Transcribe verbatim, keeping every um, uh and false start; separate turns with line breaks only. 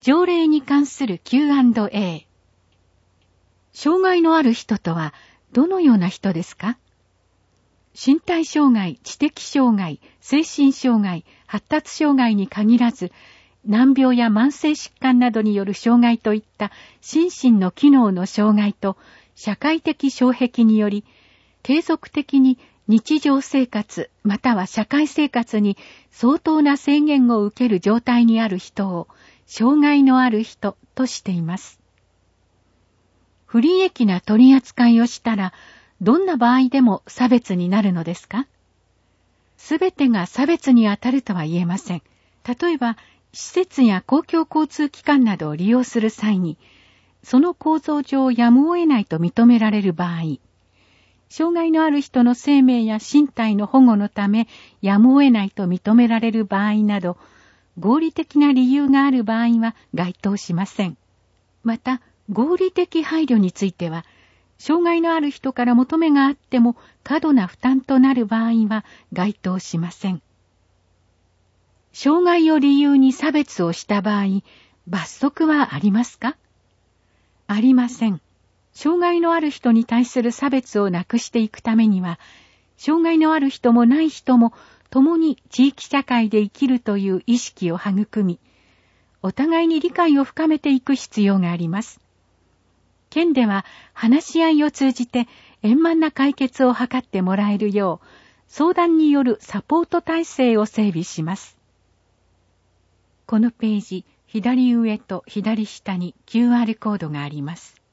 条例に関する キューアンドエー。障害のある人とはどのような人ですか？身体障害、知的障害、精神障害、発達障害に限らず、難病や慢性疾患などによる障害といった心身の機能の障害と社会的障壁により、継続的に日常生活または社会生活に相当な制限を受ける状態にある人を障害のある人としています。不利益な取り扱いをしたら、どんな場合でも差別になるのですか？すべてが差別にあたるとは言えません。例えば、施設や公共交通機関などを利用する際に、その構造上やむを得ないと認められる場合、障害のある人の生命や身体の保護のためやむを得ないと認められる場合など、合理的な理由がある場合は該当しません。また、合理的配慮については、障害のある人から求めがあっても過度な負担となる場合は該当しません。障害を理由に差別をした場合、罰則はありますか？ありません。障害のある人に対する差別をなくしていくためには、障害のある人もない人も共に地域社会で生きるという意識を育み、お互いに理解を深めていく必要があります。県では話し合いを通じて円満な解決を図ってもらえるよう、相談によるサポート体制を整備します。このページ、左上と左下に キューアール コードがあります。